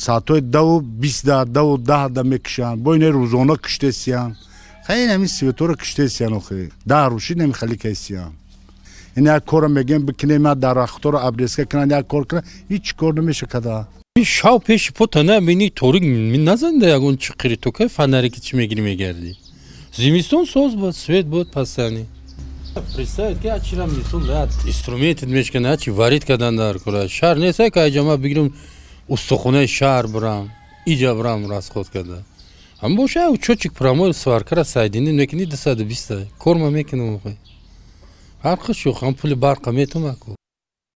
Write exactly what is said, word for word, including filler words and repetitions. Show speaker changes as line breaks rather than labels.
ساعتای دو بیست دا دو ده دا میکشن با این روزانه کشته سیان خیلی همین سویتور کشته سیان آخه ده روشی نمیخلی که سیان این یک کار میگیم بکنه ما در اختار ابریسکه کنن یک کار کنن هیچ کار نمیشه کده
شاو پیش پوتا نبینی توری نزنده یکون چقیری تو که فنری که چی میگیری میگردی زمستون سوز بود سوید بود پسانی представить که اچیرم نیستون راحت استرومنت میشکنه اچی وارد کردن در کلا شهر نیست که اجما بگیرم استخونه شهر برام ایجا برام راست خود کرده هم باشه او چوچک پرامول سوار کرده سایدینی میکنی دو صد و بیست کورما میکنم هر خش شو خام پول بارقه میتونم کو